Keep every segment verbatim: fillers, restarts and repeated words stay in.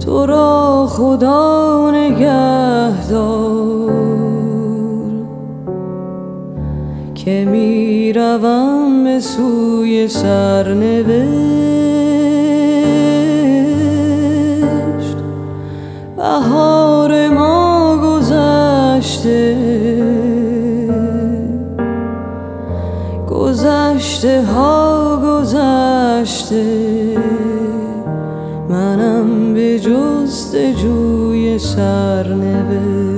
تو را خدا نگهدار که می روم به سوی سرنوشت. بهار ما گذشته، گذشته ها گذشته، منم به جستجوی سرنوشت.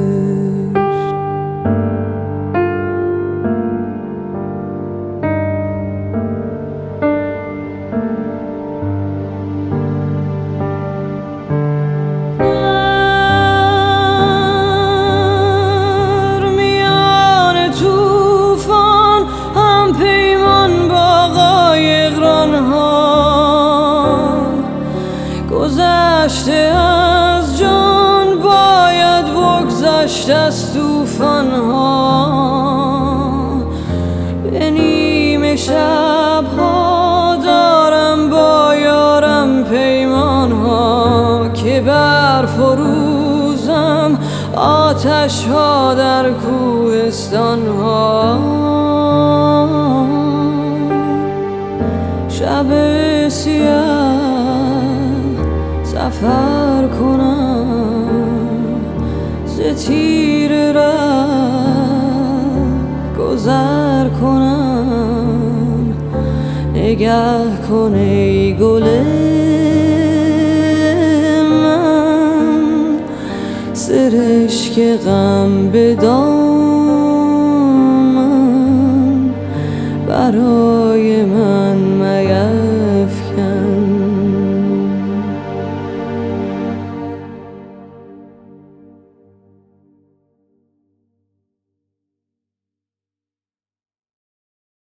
گذشته از جان باید بگذشت از طوفان ها. به نیمه شب ها دارم با یارم پیمان ها که بر فروزم آتش ها در کوهستان ها. شب سیاه سفر کنم، ز تیر ره گذر کنم. نگه کن ای گل من، سرشک غم به دامن برای من